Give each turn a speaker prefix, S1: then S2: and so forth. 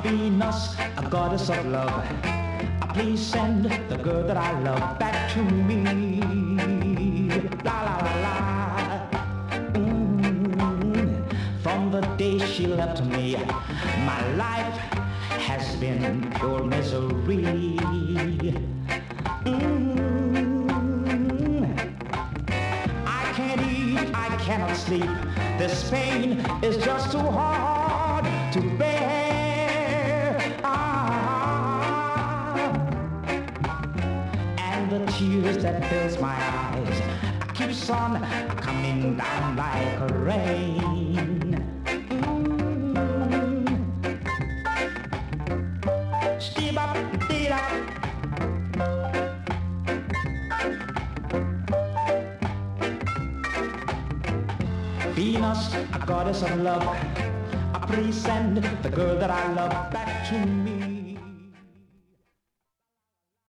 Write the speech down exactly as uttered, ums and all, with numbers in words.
S1: Venus, a goddess of love, please send the girl that I love back to me. La la la la. Mm. From the day she left me, my life has been pure misery. Mm. I can't eat, I cannot sleep. This pain is just too hard to bear. Ah. And the tears that fills my eyes keeps on coming down like a rain. Mm. Stee-bop-dee-da. Venus, a goddess of love, please send the girl that I love back to me.